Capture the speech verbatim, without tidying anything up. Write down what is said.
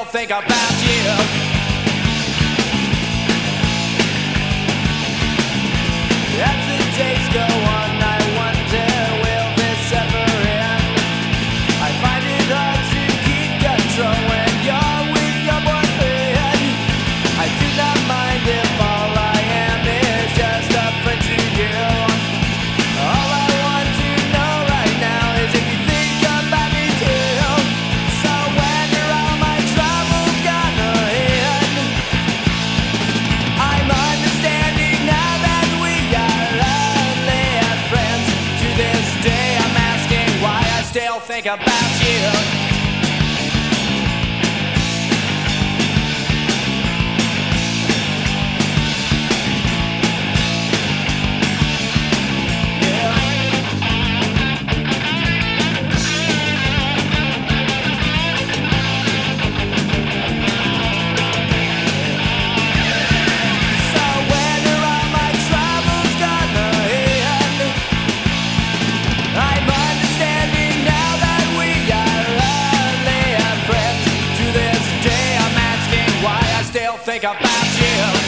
still think about you. As the days go on, I wonder, will this ever end? I find it hard to keep control when you're with your boyfriend. I do not mind if all I am is just a friend to you. All I want to know right now is if you think about me too. So when are all my troubles gonna end? I'm understanding now that we are only friends. To this day I'm asking why I still think about you. Think about you.